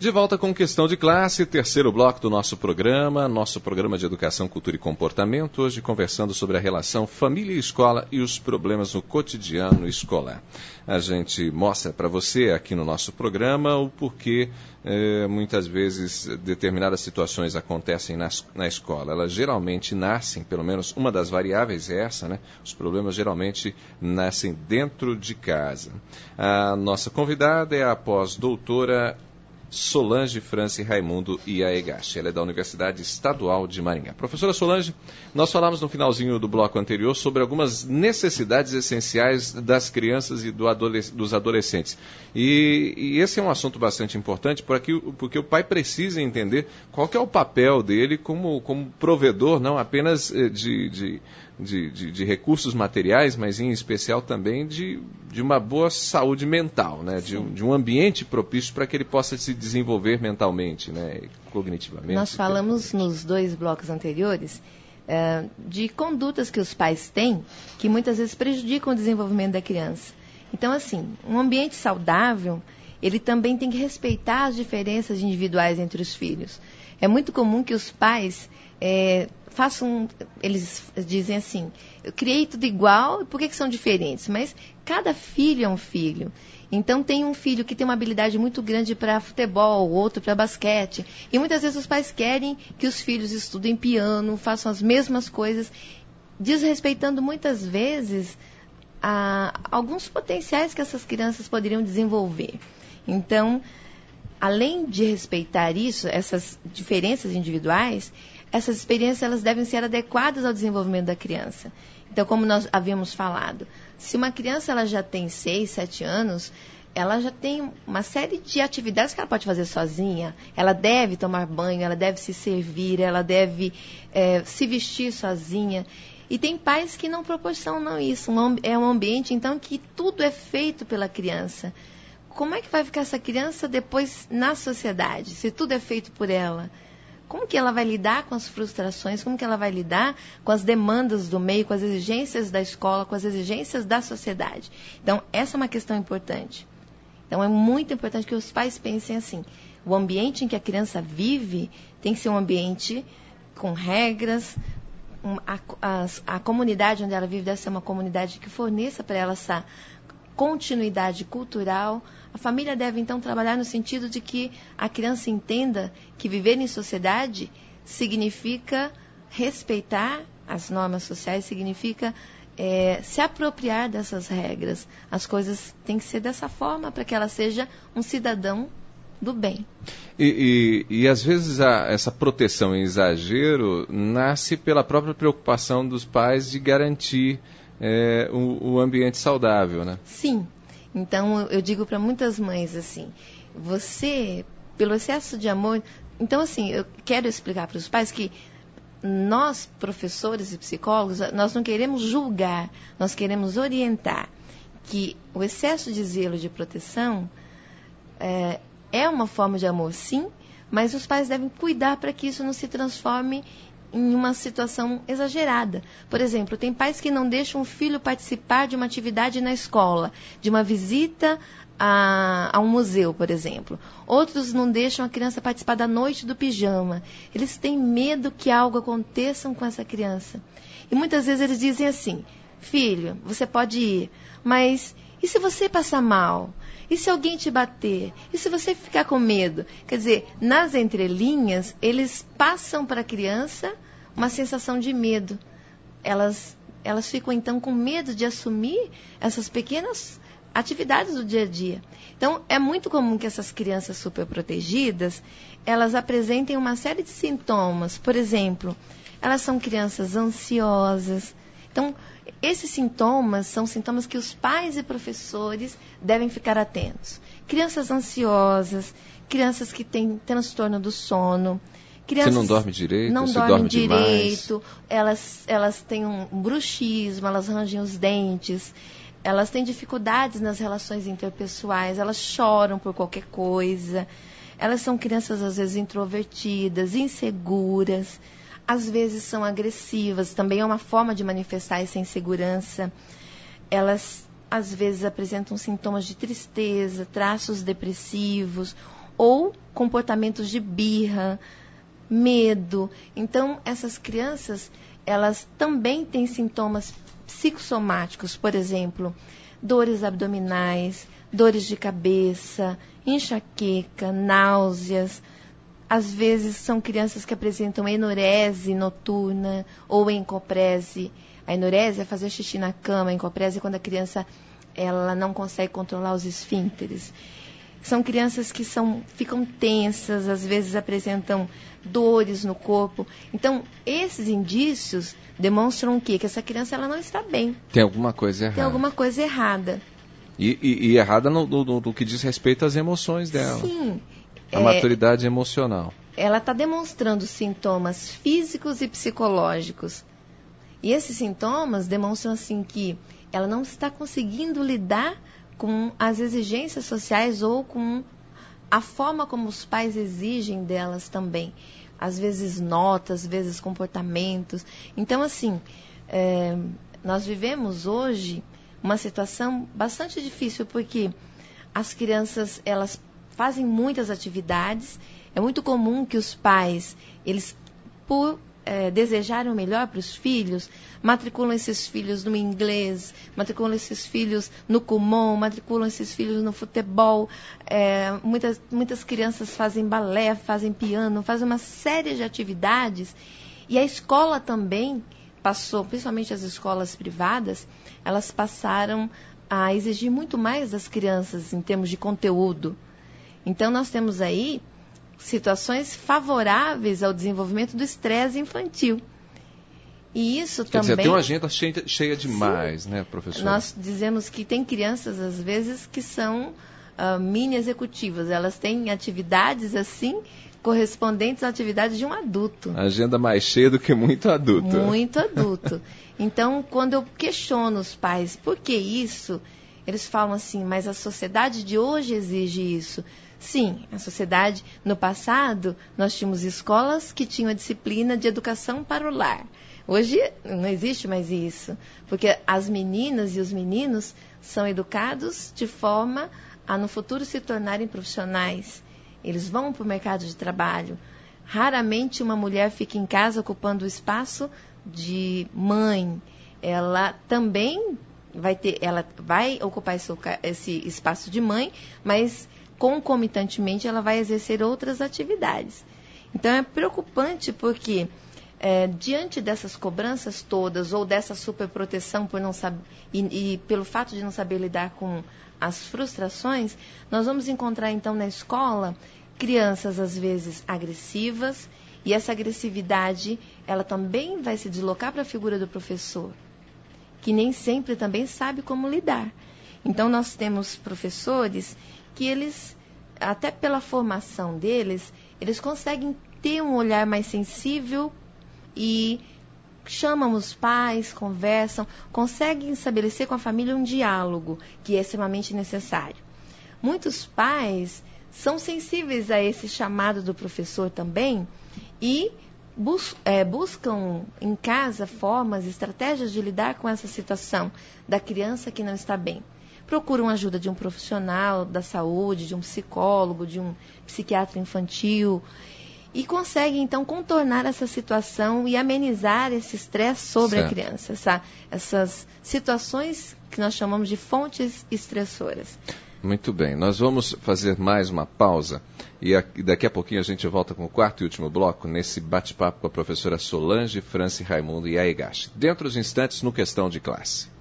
De volta com Questão de Classe, terceiro bloco do nosso programa de Educação, Cultura e Comportamento, hoje conversando sobre a relação família e escola e os problemas no cotidiano escolar. A gente mostra para você aqui no nosso programa o porquê muitas vezes determinadas situações acontecem na escola. Elas geralmente nascem, pelo menos uma das variáveis é essa, né? Os problemas geralmente nascem dentro de casa. A nossa convidada é a pós-doutora Solange Franci Raimundo Iaegashi. Ela é da Universidade Estadual de Maringá. Professora Solange, nós falamos no finalzinho do bloco anterior sobre algumas necessidades essenciais das crianças e dos adolescentes. E esse é um assunto bastante importante porque o pai precisa entender qual que é o papel dele como provedor, não apenas de recursos materiais, mas em especial também de uma boa saúde mental, né? de um ambiente propício para que ele possa se desenvolver mentalmente, né? Cognitivamente. Nós falamos nos 2 blocos anteriores de condutas que os pais têm que muitas vezes prejudicam o desenvolvimento da criança. Então, assim, um ambiente saudável, ele também tem que respeitar as diferenças individuais entre os filhos. É muito comum que os pais eles dizem assim, eu criei tudo igual, por que são diferentes? Mas cada filho é um filho. Então tem um filho que tem uma habilidade muito grande para futebol, outro para basquete. E muitas vezes os pais querem que os filhos estudem piano, façam as mesmas coisas, desrespeitando muitas vezes alguns potenciais que essas crianças poderiam desenvolver. Então, além de respeitar isso, essas diferenças individuais, essas experiências elas devem ser adequadas ao desenvolvimento da criança. Então, como nós havíamos falado, se uma criança ela já tem 6, 7 anos, ela já tem uma série de atividades que ela pode fazer sozinha. Ela deve tomar banho, ela deve se servir, ela deve se vestir sozinha. E tem pais que não proporcionam isso. É um ambiente, então, que tudo é feito pela criança. Como é que vai ficar essa criança depois na sociedade, se tudo é feito por ela? Como que ela vai lidar com as frustrações? Como que ela vai lidar com as demandas do meio, com as exigências da escola, com as exigências da sociedade? Então, essa é uma questão importante. Então, é muito importante que os pais pensem assim. O ambiente em que a criança vive tem que ser um ambiente com regras. A comunidade onde ela vive deve ser uma comunidade que forneça para ela essa continuidade cultural. A família deve, então, trabalhar no sentido de que a criança entenda que viver em sociedade significa respeitar as normas sociais, significa se apropriar dessas regras. As coisas têm que ser dessa forma para que ela seja um cidadão do bem. E às vezes essa proteção em exagero nasce pela própria preocupação dos pais de garantir o ambiente saudável, né? Sim. Então, eu digo para muitas mães assim, pelo excesso de amor... Então, assim, eu quero explicar para os pais que nós, professores e psicólogos, nós não queremos julgar, nós queremos orientar que o excesso de zelo de proteção é uma forma de amor, sim, mas os pais devem cuidar para que isso não se transforme em uma situação exagerada. Por exemplo, tem pais que não deixam o filho participar de uma atividade na escola, de uma visita a um museu, por exemplo. Outros não deixam a criança participar da noite do pijama. Eles têm medo que algo aconteça com essa criança. E muitas vezes eles dizem assim, filho, você pode ir, mas e se você passar mal? E se alguém te bater? E se você ficar com medo? Quer dizer, nas entrelinhas, eles passam para a criança uma sensação de medo. Elas ficam, então, com medo de assumir essas pequenas atividades do dia a dia. Então, é muito comum que essas crianças superprotegidas, elas apresentem uma série de sintomas. Por exemplo, elas são crianças ansiosas. Então, esses sintomas são sintomas que os pais e professores devem ficar atentos. Crianças ansiosas, crianças que têm transtorno do sono, crianças... Você não dorme direito? Não dormem direito, elas têm um bruxismo, elas rangem os dentes, elas têm dificuldades nas relações interpessoais, elas choram por qualquer coisa, elas são crianças às vezes introvertidas, inseguras, às vezes são agressivas, também é uma forma de manifestar essa insegurança. Elas, às vezes, apresentam sintomas de tristeza, traços depressivos, ou comportamentos de birra, medo. Então, essas crianças, elas também têm sintomas psicossomáticos, por exemplo, dores abdominais, dores de cabeça, enxaqueca, náuseas. Às vezes são crianças que apresentam enurese noturna ou encoprese. A enurese é fazer xixi na cama, a encoprese é quando a criança ela não consegue controlar os esfíncteres. São crianças que ficam tensas, às vezes apresentam dores no corpo. Então, esses indícios demonstram o quê? Que essa criança ela não está bem. Tem alguma coisa errada. Tem alguma coisa errada. E errada no que diz respeito às emoções dela. Sim. A maturidade emocional. Ela está demonstrando sintomas físicos e psicológicos. E esses sintomas demonstram assim que ela não está conseguindo lidar com as exigências sociais ou com a forma como os pais exigem delas também. Às vezes notas, às vezes comportamentos. Então, assim, nós vivemos hoje uma situação bastante difícil, porque as crianças, elas fazem muitas atividades. É muito comum que os pais, eles, por desejarem o melhor para os filhos, matriculam esses filhos no inglês, matriculam esses filhos no Kumon, matriculam esses filhos no futebol. Muitas crianças fazem balé, fazem piano, fazem uma série de atividades. E a escola também passou, principalmente as escolas privadas, elas passaram a exigir muito mais das crianças em termos de conteúdo. Então, nós temos aí situações favoráveis ao desenvolvimento do estresse infantil. E isso Quer também... dizer, tem uma agenda cheia demais, né, professor? Nós dizemos que tem crianças, às vezes, que são mini executivas. Elas têm atividades, assim, correspondentes à atividade de um adulto. Agenda mais cheia do que muito adulto. Muito adulto. Então, quando eu questiono os pais, por que isso? Eles falam assim, mas a sociedade de hoje exige isso. Sim, a sociedade, no passado, nós tínhamos escolas que tinham a disciplina de educação para o lar. Hoje não existe mais isso, porque as meninas e os meninos são educados de forma a no futuro se tornarem profissionais. Eles vão para o mercado de trabalho. Raramente uma mulher fica em casa ocupando o espaço de mãe. Ela também ela vai ocupar esse espaço de mãe, mas concomitantemente ela vai exercer outras atividades. Então é preocupante porque diante dessas cobranças todas ou dessa superproteção por não saber, e pelo fato de não saber lidar com as frustrações, nós vamos encontrar então na escola crianças às vezes agressivas, e essa agressividade ela também vai se deslocar para a figura do professor, que nem sempre também sabe como lidar. Então nós temos professores que eles, até pela formação deles, eles conseguem ter um olhar mais sensível e chamam os pais, conversam, conseguem estabelecer com a família um diálogo que é extremamente necessário. Muitos pais são sensíveis a esse chamado do professor também e buscam em casa formas, estratégias de lidar com essa situação da criança que não está bem. Procuram ajuda de um profissional da saúde, de um psicólogo, de um psiquiatra infantil, e conseguem, então, contornar essa situação e amenizar esse estresse sobre a criança. Essas situações que nós chamamos de fontes estressoras. Muito bem, nós vamos fazer mais uma pausa e daqui a pouquinho a gente volta com o quarto e último bloco nesse bate-papo com a professora Solange, Franci, Raimundo e Aigashi. Dentro dos instantes, no Questão de Classe.